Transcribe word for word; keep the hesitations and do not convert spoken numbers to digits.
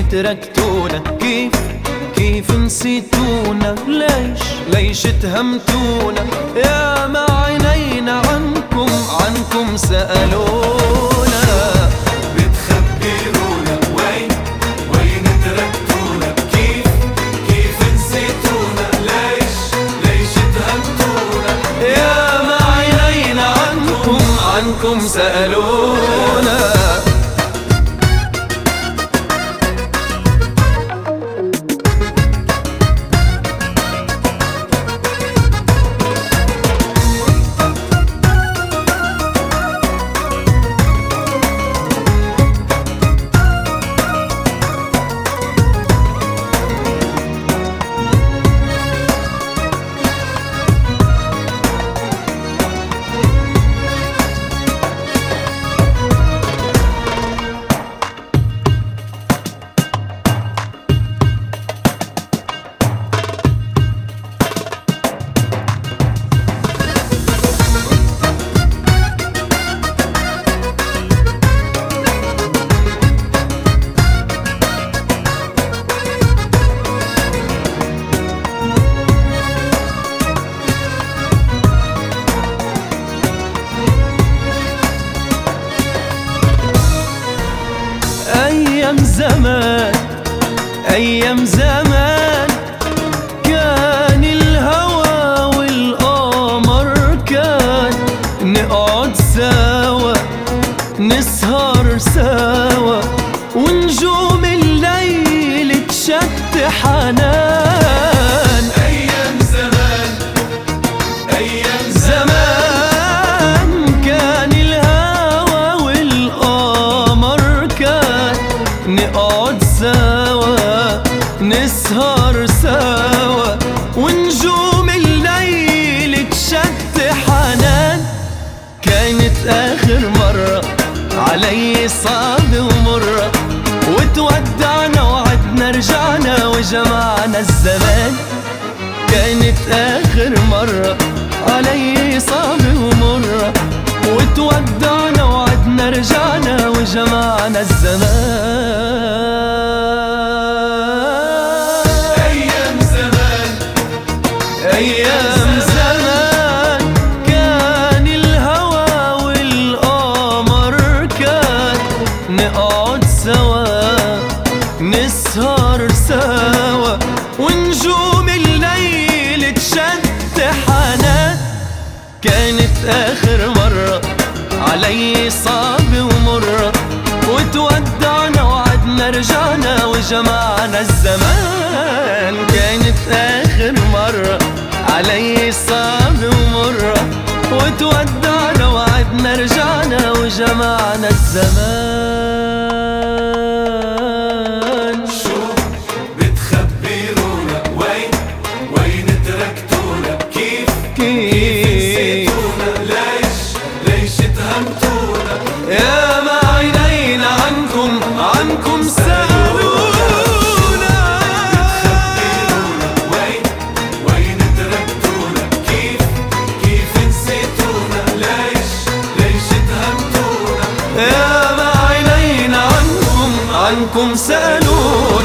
تركتونا؟ كيف كيف نسيتونا؟ ليش ليش اتهمتونا؟ يا ما عينينا عنكم عنكم سألونا. بتخبرونا وين وين تركتونا؟ كيف كيف نسيتونا؟ ليش ليش اتهمتونا؟ يا ما عينينا عنكم عنكم سألونا. أيام زمان أيام زمان كان الهوى والقمر، كان نقعد سوا نسهر سوا ونجوم الليل تشت حنان. أيام زمان أيام زمان كان الهوى والقمر، كان نقعد سوا نسهر سوا ونجوم الليل تشت حنان. كانت آخر مرة علي صعب ومرة، وتودعنا وعدنا رجعنا وجمعنا الزمان. كانت آخر مرة علي صعب ومرة، وتودعنا وعدنا رجعنا وجمعنا الزمان. أيام زمان أيام زمان كان الهوى والقمر، كان نقعد سوا نسهر سوا ونجوم الليل تشت حنان. كانت آخر مرة علي صعب ومرة، وتودعنا وعدنا رجعنا وجمعنا الزمان. كانت آخر مرة علي صعب ومرة، وتودعنا وعدنا رجعنا وجمعنا الزمان. شو بتخبرونا وين وين تركتونا؟ كيف كيف نسيتونا؟ ليش ليش اتهمتونا؟ يا ما عينينا عنكم عنكم سألونا. بتخبرونا وين وين تركتونا؟ كيف كيف نسيتونا؟ ليش ليش اتهمتونا؟ يا ما عينينا عنكم عنكم سألونا.